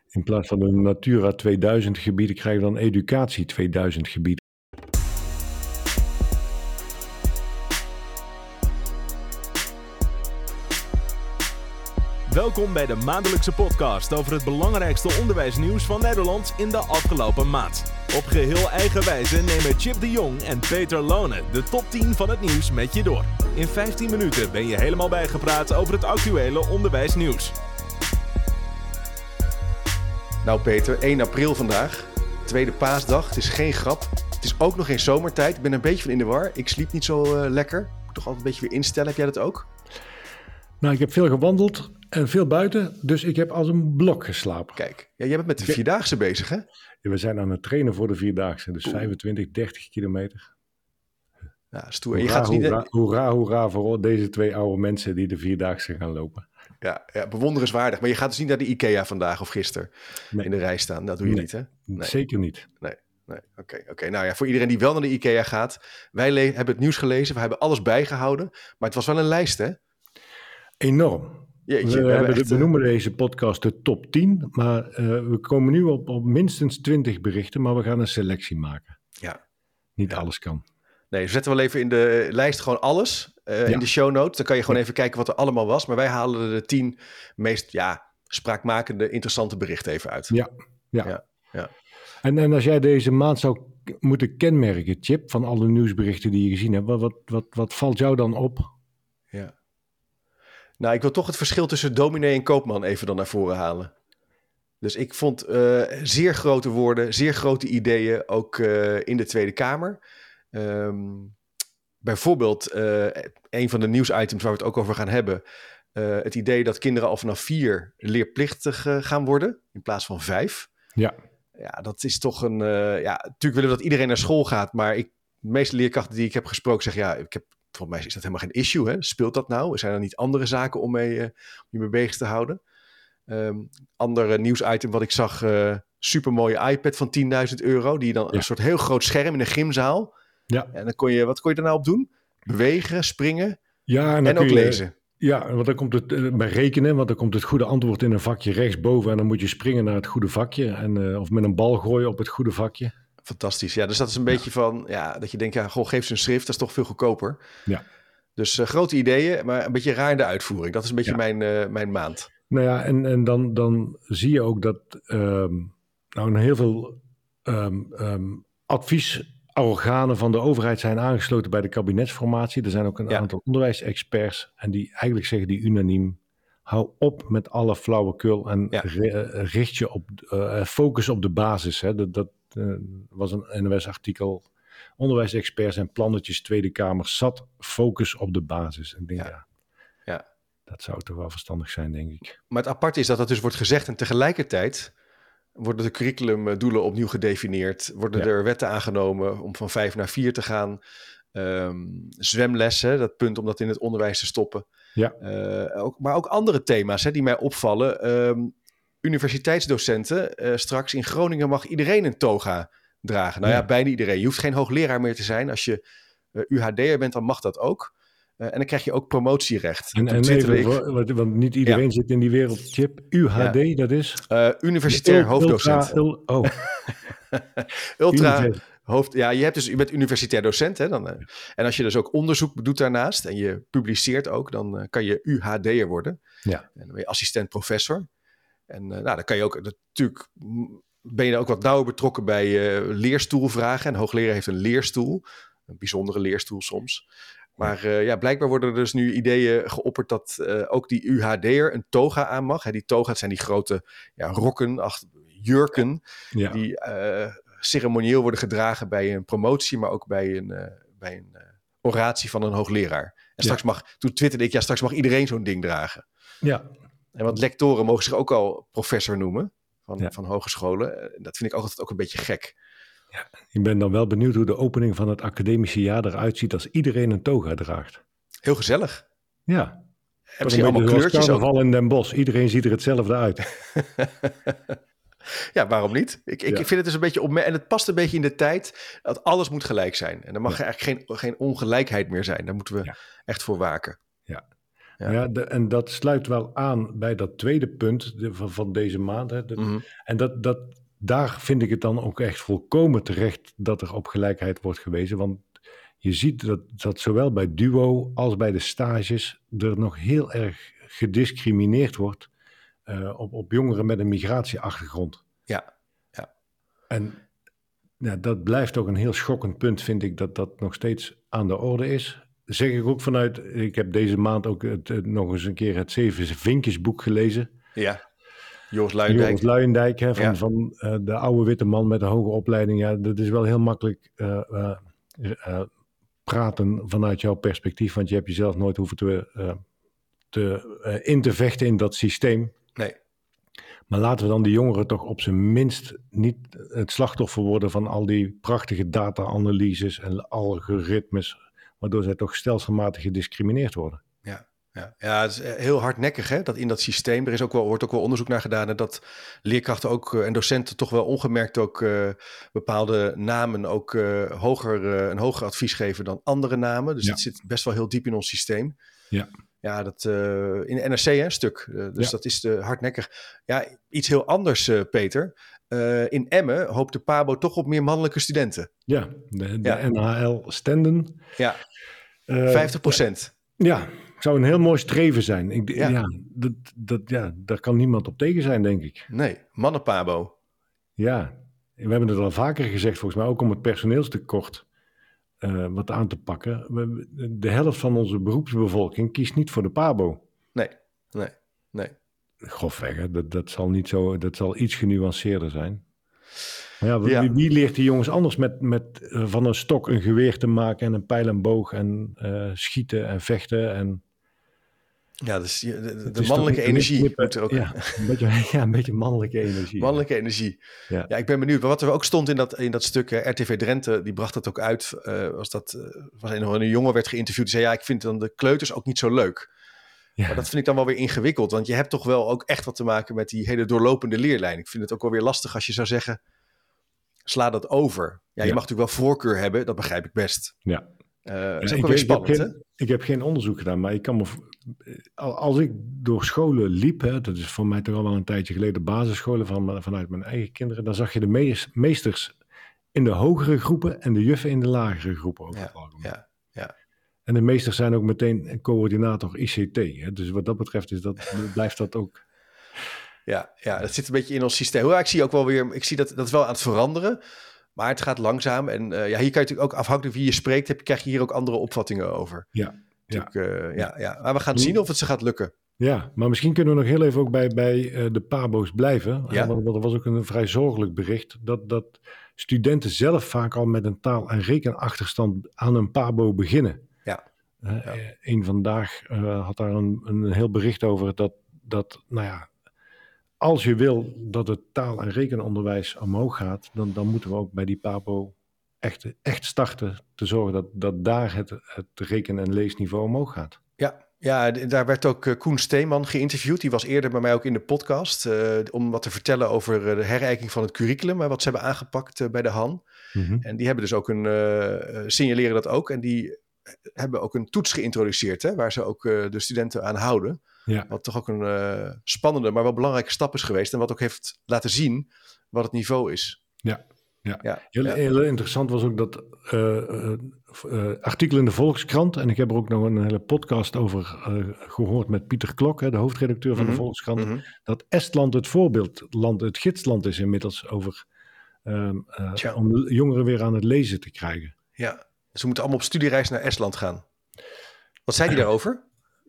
In plaats van een Natura 2000 gebieden krijgen we dan Educatie 2000 gebieden. Welkom bij de maandelijkse podcast over het belangrijkste onderwijsnieuws van Nederland in de afgelopen maand. Op geheel eigen wijze nemen Chip de Jong en Peter Lone de top 10 van het nieuws met je door. In 15 minuten ben je helemaal bijgepraat over het actuele onderwijsnieuws. Nou Peter, 1 april vandaag, tweede paasdag, het is geen grap. Het is ook nog geen zomertijd, ik ben een beetje van in de war. Ik sliep niet zo lekker, ik moet toch altijd een beetje weer instellen. Heb jij dat ook? Nou, ik heb veel gewandeld en veel buiten, dus ik heb als een blok geslapen. Kijk, ja, jij bent met de Vierdaagse bezig, hè? Ja, we zijn aan het trainen voor de Vierdaagse, dus 25, 30 kilometer. Ja, stoer. Hoera, je gaat dus niet... hoera voor deze 2 oude mensen die de Vierdaagse gaan lopen. Ja, bewonderenswaardig. Maar je gaat dus niet naar de IKEA vandaag of gisteren in de rij staan. Dat doe je niet, hè? Nee. Zeker niet. Nee. Oké. Nou ja, voor iedereen die wel naar de IKEA gaat. Wij hebben het nieuws gelezen. We hebben alles bijgehouden. Maar het was wel een lijst, hè? Enorm. Jeetje, we noemen deze podcast de top 10. Maar we komen nu op minstens 20 berichten. Maar we gaan een selectie maken. Ja. Niet alles kan. Nee, we zetten wel even in de lijst gewoon alles. In de show notes. Dan kan je gewoon even kijken wat er allemaal was. Maar wij halen de 10 meest spraakmakende, interessante berichten even uit. Ja. En als jij deze maand zou moeten kenmerken, Chip, van alle nieuwsberichten die je gezien hebt, wat valt jou dan op? Ja. Nou, ik wil toch het verschil tussen dominee en koopman even dan naar voren halen. Dus ik vond zeer grote woorden, zeer grote ideeën, ook in de Tweede Kamer. Bijvoorbeeld een van de nieuwsitems waar we het ook over gaan hebben. Het idee dat kinderen al vanaf 4 leerplichtig gaan worden in plaats van 5. Ja. Ja, dat is toch een... natuurlijk willen we dat iedereen naar school gaat. Maar de meeste leerkrachten die ik heb gesproken zeggen... volgens mij is dat helemaal geen issue. Hè? Speelt dat nou? Zijn er niet andere zaken om je mee bezig te houden? Ander nieuwsitem wat ik zag... supermooie iPad van €10.000. Die je dan een soort heel groot scherm in een gymzaal... Ja. En dan wat kon je daar nou op doen? Bewegen, springen en ook lezen. Ja, want dan komt het bij rekenen, want dan komt het goede antwoord in een vakje rechtsboven en dan moet je springen naar het goede vakje of met een bal gooien op het goede vakje. Fantastisch, ja. Dus dat is een beetje van, dat je denkt, geef ze een schrift, dat is toch veel goedkoper. Ja. Dus grote ideeën, maar een beetje raar in de uitvoering. Dat is een beetje mijn maand. Nou ja, en dan zie je ook dat heel veel adviesorganen van de overheid zijn aangesloten bij de kabinetsformatie. Er zijn ook een aantal onderwijsexperts en die eigenlijk zeggen die unaniem, hou op met alle flauwekul en richt je op, focus op de basis. Hè. Dat was een NOS-artikel. Onderwijsexperts en plannetjes Tweede Kamer zat focus op de basis. En ik denk, dat zou toch wel verstandig zijn, denk ik. Maar het aparte is dat dat dus wordt gezegd en tegelijkertijd worden de curriculumdoelen opnieuw gedefinieerd. Worden er wetten aangenomen om van 5 naar 4 te gaan. Zwemlessen, dat punt om dat in het onderwijs te stoppen. Ja. Maar ook andere thema's die mij opvallen. Universiteitsdocenten. Straks in Groningen mag iedereen een toga dragen. Nou ja, bijna iedereen. Je hoeft geen hoogleraar meer te zijn. Als je UHD'er bent, dan mag dat ook. En dan krijg je ook promotierecht. Want niet iedereen zit in die wereld. Chip, UHD, dat is? Universitair hoofddocent. Ultra hoofd. Ja, je bent universitair docent. Hè, en als je dus ook onderzoek doet daarnaast en je publiceert ook, dan kan je UHD'er worden. Ja. En dan ben je assistent professor. En dan kan je ook natuurlijk... Ben je ook wat nauwer betrokken bij leerstoelvragen. En hoogleraar heeft een leerstoel. Een bijzondere leerstoel soms. Maar blijkbaar worden er dus nu ideeën geopperd dat ook die UHD'er een toga aan mag. Die toga's zijn die grote rokken, jurken, die ceremonieel worden gedragen bij een promotie, maar ook bij een oratie van een hoogleraar. En toen twitterde ik, straks mag iedereen zo'n ding dragen. Ja. En want lectoren mogen zich ook al professor noemen van hogescholen. Dat vind ik altijd ook een beetje gek. Ja, ik ben dan wel benieuwd hoe de opening van het academische jaar eruit ziet als iedereen een toga draagt. Heel gezellig. Ja. En misschien allemaal kleurtjes. Carnaval in Den Bosch. Iedereen ziet er hetzelfde uit. Ja, waarom niet? Ik vind het dus een beetje en het past een beetje in de tijd dat alles moet gelijk zijn. En dan mag er eigenlijk geen ongelijkheid meer zijn. Daar moeten we echt voor waken. Ja. En dat sluit wel aan bij dat tweede punt van deze maand. Hè. En daar vind ik het dan ook echt volkomen terecht dat er op gelijkheid wordt gewezen. Want je ziet dat zowel bij duo als bij de stages er nog heel erg gediscrimineerd wordt op jongeren met een migratieachtergrond. Ja. En dat blijft ook een heel schokkend punt, vind ik, dat nog steeds aan de orde is. Zeg ik ook vanuit, ik heb deze maand ook nog eens een keer het 7 Vinkjesboek gelezen. Ja, Joris Luijendijk. Van de oude witte man met een hoge opleiding. Ja, dat is wel heel makkelijk praten vanuit jouw perspectief, want je hebt jezelf nooit hoeven in te vechten in dat systeem. Nee. Maar laten we dan die jongeren toch op zijn minst niet het slachtoffer worden van al die prachtige data-analyses en algoritmes, waardoor zij toch stelselmatig gediscrimineerd worden. Ja, het is heel hardnekkig, hè, dat in dat systeem. Wordt ook wel onderzoek naar gedaan, dat leerkrachten ook en docenten toch wel ongemerkt ook bepaalde namen ook een hoger advies geven dan andere namen. Dus dat zit best wel heel diep in ons systeem. Ja, dat in de NRC een stuk. Dat is hardnekkig. Ja, iets heel anders, Peter. In Emmen hoopt de PABO toch op meer mannelijke studenten. Ja, de NHL-standen. Ja, 50%. Ja, zou een heel mooi streven zijn. Daar kan niemand op tegen zijn, denk ik. Nee, mannen-PABO. Ja, we hebben het al vaker gezegd, volgens mij ook om het personeelstekort wat aan te pakken. De helft van onze beroepsbevolking kiest niet voor de PABO. Nee. Grofweg, hè? Dat zal iets genuanceerder zijn. Maar wie leert die jongens anders met van een stok een geweer te maken en een pijl en boog en schieten en vechten en... Ja, dus de mannelijke energie moet er ook... een beetje mannelijke energie. Mannelijke energie. Ja, ik ben benieuwd. Maar wat er ook stond in dat stuk, RTV Drenthe, die bracht dat ook uit. Was een jongen werd geïnterviewd. Die zei, ik vind dan de kleuters ook niet zo leuk. Ja. Maar dat vind ik dan wel weer ingewikkeld. Want je hebt toch wel ook echt wat te maken met die hele doorlopende leerlijn. Ik vind het ook wel weer lastig als je zou zeggen, sla dat over. Ja, je mag natuurlijk wel voorkeur hebben. Dat begrijp ik best. Ja. Dat is ook wel weer spannend, ik heb geen onderzoek gedaan, maar ik kan me... Als ik door scholen liep, dat is voor mij toch al wel een tijdje geleden, basisscholen vanuit mijn eigen kinderen, dan zag je de meesters in de hogere groepen en de juffen in de lagere groepen over het algemeen. Ja. En de meesters zijn ook meteen een coördinator ICT. Hè? Dus wat dat betreft blijft dat ook... Ja, dat zit een beetje in ons systeem. Ik zie ook wel weer, dat wel aan het veranderen. Maar het gaat langzaam. En hier kan je natuurlijk ook, afhankelijk wie je spreekt, krijg je hier ook andere opvattingen over. Ja. Maar we gaan zien of het ze gaat lukken. Ja, maar misschien kunnen we nog heel even ook bij de PABO's blijven. Ja. Want er was ook een vrij zorgelijk bericht dat studenten zelf vaak al met een taal- en rekenachterstand aan een PABO beginnen. Eén vandaag had daar een heel bericht over dat als je wil dat het taal- en rekenonderwijs omhoog gaat, dan moeten we ook bij die PABO echt starten te zorgen dat daar het reken- en leesniveau omhoog gaat. Ja, daar werd ook Koen Steeman geïnterviewd. Die was eerder bij mij ook in de podcast om wat te vertellen over de herijking van het curriculum, wat ze hebben aangepakt bij de Han. Mm-hmm. En die hebben dus ook signaleren dat ook. En die hebben ook een toets geïntroduceerd, waar ze ook de studenten aan houden. Ja. Wat toch ook een spannende, maar wel belangrijke stap is geweest. En wat ook heeft laten zien wat het niveau is. Heel interessant was ook dat artikel in de Volkskrant. En ik heb er ook nog een hele podcast over gehoord met Pieter Klok, de hoofdredacteur van de Volkskrant. Mm-hmm. Dat Estland het voorbeeldland, het gidsland is inmiddels over om jongeren weer aan het lezen te krijgen. Ja, dus we moeten allemaal op studiereis naar Estland gaan. Wat zei hij daarover?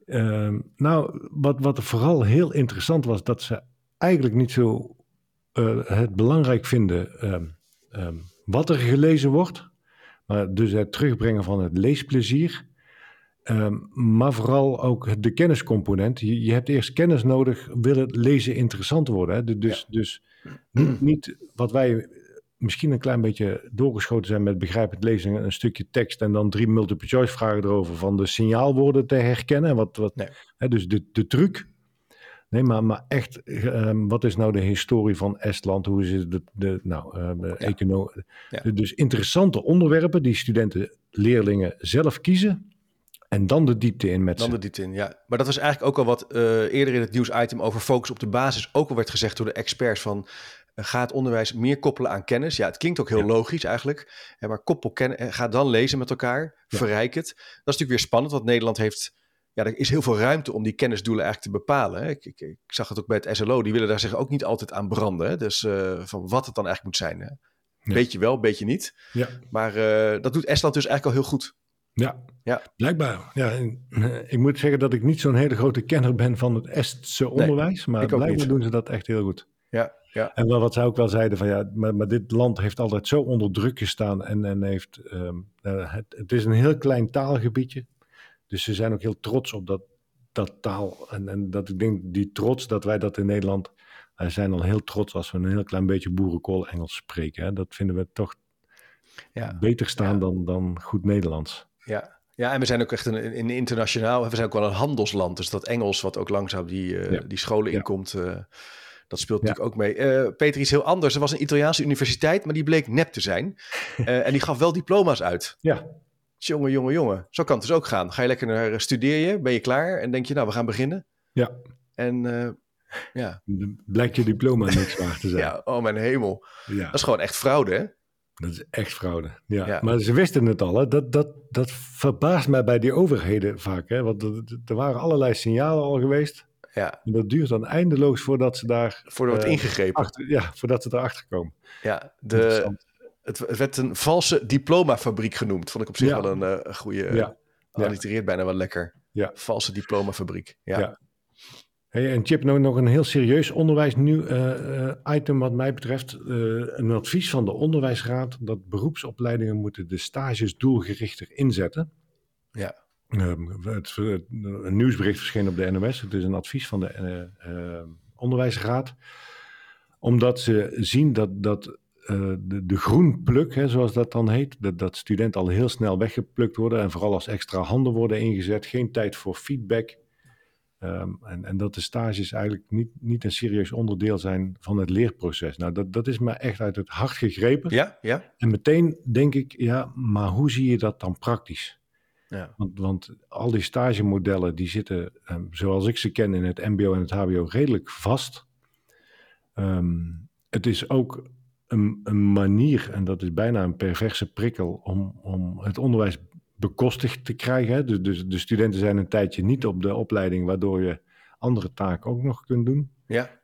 Wat er vooral heel interessant was, dat ze eigenlijk niet zo het belangrijk vinden wat er gelezen wordt, maar dus het terugbrengen van het leesplezier, maar vooral ook de kenniscomponent. Je hebt eerst kennis nodig, wil het lezen interessant worden. Hè? Dus niet wat wij misschien een klein beetje doorgeschoten zijn met begrijpend lezen, een stukje tekst en dan 3 multiple choice vragen erover van de signaalwoorden te herkennen. Dus de truc. Nee, maar echt, wat is nou de historie van Estland? Hoe is het economie? Dus interessante onderwerpen die studenten, leerlingen zelf kiezen. En dan de diepte in met Dan ze. de diepte in, ja. Maar dat was eigenlijk ook al wat eerder in het nieuwsitem over focus op de basis ook al werd gezegd door de experts van ga het onderwijs meer koppelen aan kennis. Ja, het klinkt ook heel logisch eigenlijk. Maar koppel kennis, ga dan lezen met elkaar, verrijk het. Dat is natuurlijk weer spannend, want Nederland heeft... Ja, er is heel veel ruimte om die kennisdoelen eigenlijk te bepalen. Hè. Ik zag het ook bij het SLO, die willen daar zich ook niet altijd aan branden. Hè. Dus van wat het dan eigenlijk moet zijn. Hè. Beetje wel, beetje niet. Ja. Maar dat doet Estland dus eigenlijk al heel goed. Ja, blijkbaar. Ja, ik moet zeggen dat ik niet zo'n hele grote kenner ben van het Estse onderwijs. Maar blijkbaar doen ze dat echt heel goed. Ja. En wat zij ook wel zeiden van maar dit land heeft altijd zo onder druk gestaan. En heeft, het is een heel klein taalgebiedje. Dus ze zijn ook heel trots op dat taal. En dat ik denk die trots dat wij dat in Nederland... Wij zijn al heel trots als we een heel klein beetje boerenkool Engels spreken. Hè. Dat vinden we toch beter staan dan goed Nederlands. Ja, en we zijn ook echt een internationaal... We zijn ook wel een handelsland. Dus dat Engels wat ook langzaam die scholen inkomt... dat speelt natuurlijk ook mee. Peter, iets heel anders. Er was een Italiaanse universiteit, maar die bleek nep te zijn. En die gaf wel diploma's uit. Ja. Jongen. Zo kan het dus ook gaan. Ga je lekker naar studeer ben je klaar en denk je, nou, we gaan beginnen. Ja. En blijkt je diploma niks waard te zijn. Ja, oh mijn hemel. Ja. Dat is gewoon echt fraude, hè? Dat is echt fraude. Ja. Maar ze wisten het al. Hè. Dat verbaast mij bij die overheden vaak. Hè. Want er waren allerlei signalen al geweest. Ja. En dat duurt dan eindeloos voordat ze daar... Voordat wordt ingegrepen. Voordat ze erachter komen. Ja, het werd een valse diplomafabriek genoemd. Vond ik op zich wel een goede... allitereert bijna wel lekker. Ja. Valse diplomafabriek. Ja. Hey, en Chip, nog een heel serieus onderwijsnieuw item wat mij betreft. Een advies van de Onderwijsraad dat beroepsopleidingen moeten de stages doelgerichter inzetten. Ja. Een nieuwsbericht verscheen op de NOS. Het is een advies van de Onderwijsraad. Omdat ze zien dat de groenpluk, zoals dat dan heet, dat studenten al heel snel weggeplukt worden en vooral als extra handen worden ingezet. Geen tijd voor feedback. En dat de stages eigenlijk niet een serieus onderdeel zijn van het leerproces. Nou, dat is me echt uit het hart gegrepen. Ja. En meteen denk ik, maar hoe zie je dat dan praktisch? Ja. Want al die stagemodellen die zitten, zoals ik ze ken in het mbo en het hbo, redelijk vast. Het is ook een manier, en dat is bijna een perverse prikkel, om het onderwijs bekostigd te krijgen. Hè? Dus de studenten zijn een tijdje niet op de opleiding, waardoor je andere taken ook nog kunt doen. Ja.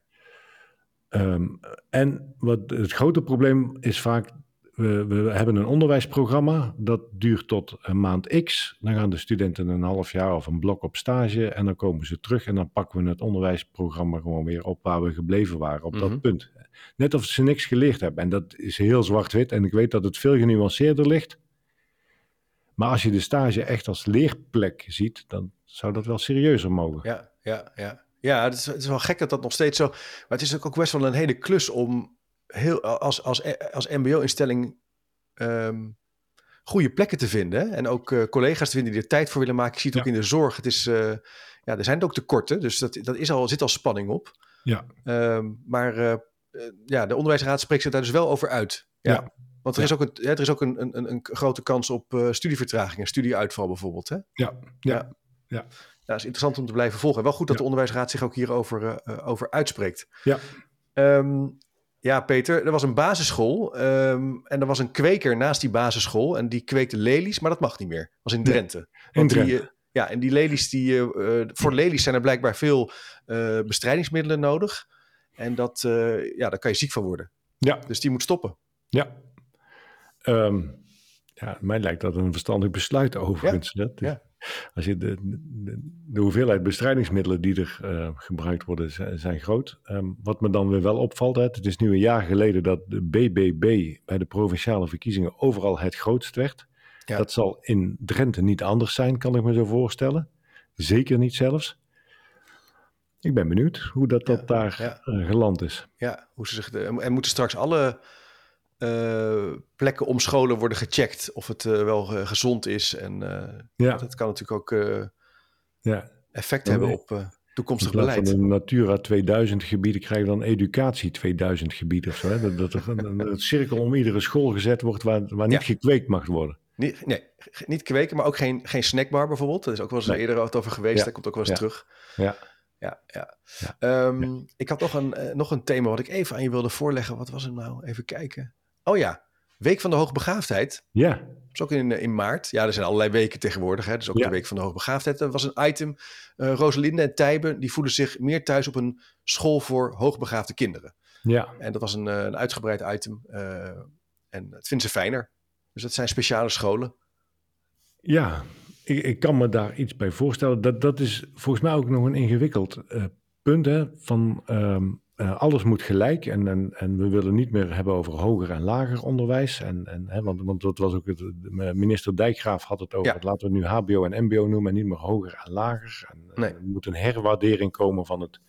En het grote probleem is vaak, we hebben een onderwijsprogramma, dat duurt tot een maand X. Dan gaan de studenten een half jaar of een blok op stage en dan komen ze terug en dan pakken we het onderwijsprogramma gewoon weer op waar we gebleven waren op dat punt. Net of ze niks geleerd hebben. En dat is heel zwart-wit en ik weet dat het veel genuanceerder ligt. Maar als je de stage echt als leerplek ziet, dan zou dat wel serieuzer mogen. Ja, het is wel gek dat dat nog steeds zo... Maar het is ook best wel een hele klus om als mbo-instelling goede plekken te vinden. Hè? En ook collega's te vinden die er tijd voor willen maken. Ik zie het ook in de zorg. Het is, er zijn ook tekorten, dus zit al spanning op. Ja. Maar de Onderwijsraad spreekt zich daar dus wel over uit. Ja. Want er is ook een grote kans op studievertragingen, studieuitval bijvoorbeeld. Hè? Ja. Dat is interessant om te blijven volgen. Wel goed dat de Onderwijsraad zich ook hierover over uitspreekt. Ja. Peter, er was een basisschool en er was een kweker naast die basisschool en die kweekte lelies, maar dat mag niet meer. Dat was in Drenthe. En die lelies, voor lelies zijn er blijkbaar veel bestrijdingsmiddelen nodig. En daar kan je ziek van worden. Ja. Dus die moet stoppen. Ja. Mij lijkt dat een verstandig besluit overigens. Ja. Als je de hoeveelheid bestrijdingsmiddelen die er gebruikt worden zijn groot. Wat me dan weer wel opvalt, het is nu een jaar geleden dat de BBB bij de provinciale verkiezingen overal het grootst werd. Ja. Dat zal in Drenthe niet anders zijn, kan ik me zo voorstellen. Zeker niet zelfs. Ik ben benieuwd hoe dat daar geland is. Ja, hoe ze zich en moeten straks alle plekken om scholen worden gecheckt of het wel gezond is. En dat kan natuurlijk ook effect hebben op toekomstig beleid. Van de Natura 2000 gebieden krijgen we dan Educatie 2000 gebieden of zo. Hè? Dat er een cirkel om iedere school gezet wordt waar niet gekweekt mag worden. Niet kweken, maar ook geen snackbar bijvoorbeeld. Dat is ook wel eens eerder over geweest. Daar komt ook wel eens terug. Ja. Ik had nog een thema wat ik even aan je wilde voorleggen. Wat was het nou? Even kijken. Oh ja, Week van de Hoogbegaafdheid. Ja. Dat is ook in maart. Ja, er zijn allerlei weken tegenwoordig. Hè? Dus ook de Week van de Hoogbegaafdheid. Er was een item. Rosalinde en Tijbe, die voelen zich meer thuis op een school voor hoogbegaafde kinderen. Ja. En dat was een uitgebreid item. En het vinden ze fijner. Dus dat zijn speciale scholen. Ja, ik kan me daar iets bij voorstellen. Dat is volgens mij ook nog een ingewikkeld punt. Hè? Van alles moet gelijk. En we willen niet meer hebben over hoger en lager onderwijs. Want dat was ook minister Dijkgraaf had het over. Laten we het nu HBO en MBO noemen en niet meer hoger en lager. Er moet een herwaardering komen van het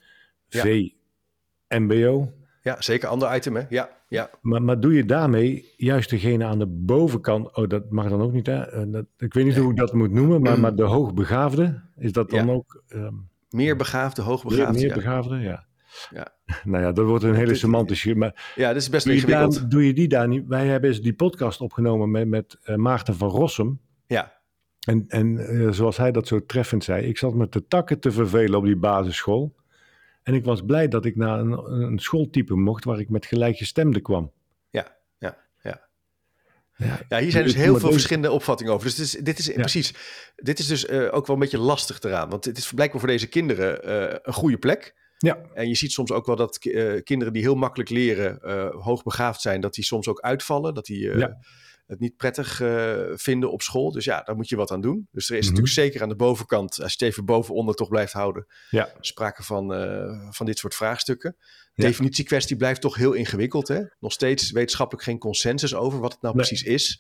VMBO. Ja, zeker. Ander item, hè? Ja. Maar doe je daarmee juist degene aan de bovenkant... Oh, dat mag dan ook niet, hè? Ik weet niet hoe ik dat moet noemen, maar de hoogbegaafde, is dat dan ook... meer begaafde, hoogbegaafde. Meer begaafde, ja. Nou ja, dat wordt een hele semantische... Maar dat is best ingewikkeld. Doe je die daar niet... Wij hebben eens die podcast opgenomen met Maarten van Rossum. Ja. En zoals hij dat zo treffend zei... Ik zat me te takken te vervelen op die basisschool... En ik was blij dat ik naar een schooltype mocht waar ik met gelijkgestemden kwam. Ja, hier zijn dus heel veel verschillende opvattingen over. Dus dit is dus ook wel een beetje lastig eraan. Want het is blijkbaar voor deze kinderen een goede plek. Ja. En je ziet soms ook wel dat kinderen die heel makkelijk leren, hoogbegaafd zijn, dat die soms ook uitvallen. Dat die het niet prettig vinden op school. Dus ja, daar moet je wat aan doen. Dus er is natuurlijk zeker aan de bovenkant, als je het even bovenonder toch blijft houden, sprake van dit soort vraagstukken. De definitiekwestie blijft toch heel ingewikkeld. Hè? Nog steeds wetenschappelijk geen consensus over wat het nou precies is.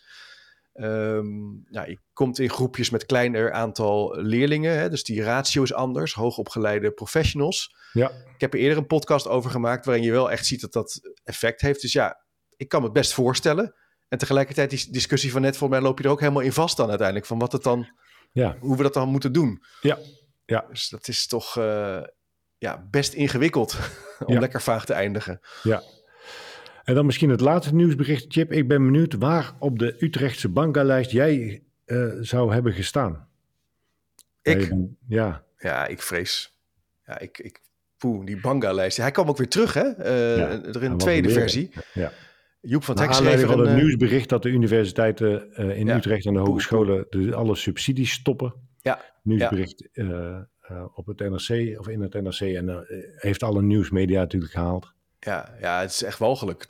Je komt in groepjes met kleiner aantal leerlingen. Hè? Dus die ratio is anders. Hoogopgeleide professionals. Ja. Ik heb er eerder een podcast over gemaakt waarin je wel echt ziet dat dat effect heeft. Dus ja, ik kan me het best voorstellen. En tegelijkertijd die discussie van net, volgens mij loop je er ook helemaal in vast dan uiteindelijk. Van wat het dan, hoe we dat dan moeten doen. Ja. Dus dat is toch best ingewikkeld om lekker vaag te eindigen. Ja. En dan misschien het laatste nieuwsbericht, Chip. Ik ben benieuwd waar op de Utrechtse Banga-lijst jij zou hebben gestaan. Ik? Ik vrees. Ja, die Banga-lijst. Hij kwam ook weer terug, hè? Er in een tweede versie. Ja. Joep van Teck schreef het nieuwsbericht dat de universiteiten in Utrecht en de hogescholen alle subsidies stoppen. Ja. Nieuwsbericht op het NRC of in het NRC en heeft alle nieuwsmedia natuurlijk gehaald. Ja, het is echt walgelijk.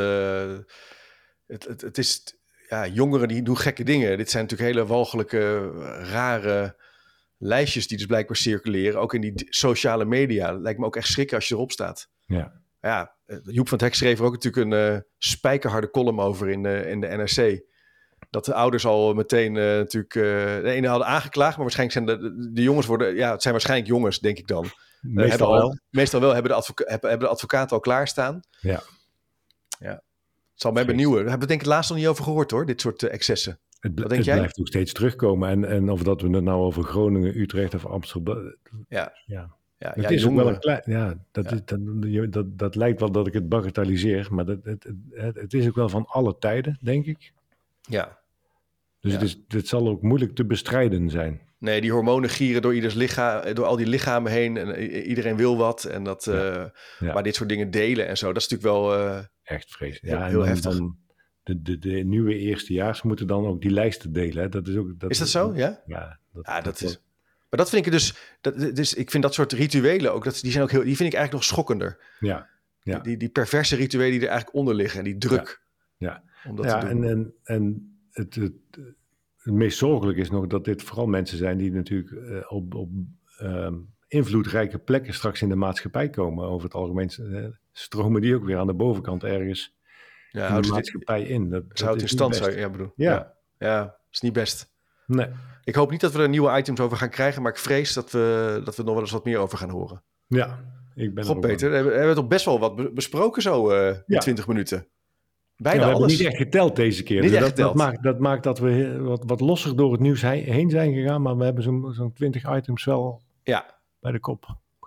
Het is jongeren die doen gekke dingen. Dit zijn natuurlijk hele walgelijke, rare lijstjes die dus blijkbaar circuleren. Ook in die sociale media. Lijkt me ook echt schrikken als je erop staat. Ja, Joep van Teck schreef er ook natuurlijk een spijkerharde column over in de NRC. Dat de ouders al meteen natuurlijk... de ene hadden aangeklaagd, maar waarschijnlijk zijn de jongens worden... Ja, het zijn waarschijnlijk jongens, denk ik dan. Meestal wel hebben de advocaten al klaarstaan. Ja. Het zal mij benieuwen. Daar hebben we denk ik laatst nog niet over gehoord hoor, dit soort excessen. Het blijft ook steeds terugkomen. En of dat we het nou over Groningen, Utrecht of Amsterdam... Het is ook wel een klein... Dat lijkt wel dat ik het bagatelliseer, maar het is ook wel van alle tijden, denk ik. Ja. Dus het zal ook moeilijk te bestrijden zijn. Nee, die hormonen gieren door ieders lichaam, door al die lichamen heen. En iedereen wil wat. En dat, maar dit soort dingen delen en zo, dat is natuurlijk wel... echt vreselijk. Ja, heel heftig. De nieuwe eerstejaars moeten dan ook die lijsten delen. Hè? Dat is ook... Is dat zo? Ja? Ja, dat is... Maar dat vind ik dus ik vind dat soort rituelen ook, die zijn ook die vind ik eigenlijk nog schokkender. Ja. Die perverse rituelen die er eigenlijk onder liggen en die druk. Om dat te doen. En het meest zorgelijk is nog dat dit vooral mensen zijn die natuurlijk op invloedrijke plekken straks in de maatschappij komen. Over het algemeen stromen die ook weer aan de bovenkant ergens in de maatschappij in. Dat houdt in stand, zou je bedoel. Ja, is niet best. Nee. Ik hoop niet dat we er nieuwe items over gaan krijgen, maar ik vrees dat we nog wel eens wat meer over gaan horen. Ja, ik ben Peter, we hebben toch best wel wat besproken zo in 20 minuten. Bijna alles. We hebben niet echt geteld deze keer. Dus dat maakt dat we wat losser door het nieuws heen zijn gegaan, maar we hebben zo'n 20 items wel bij de kop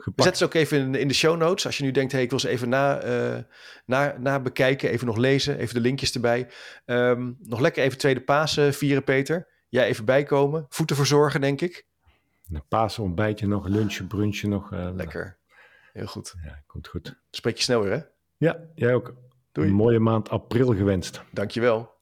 We zetten ze ook even in de show notes. Als je nu denkt, ik wil ze even na bekijken. Even nog lezen. Even de linkjes erbij. Nog lekker even tweede Pasen vieren, Peter. Jij even bijkomen. Voeten verzorgen, denk ik. Een Pasen ontbijtje nog, lunchje, brunchje nog. Lekker. Heel goed. Ja, komt goed. Spreek je snel weer, hè? Ja, jij ook. Doei. Een mooie maand april gewenst. Dankjewel.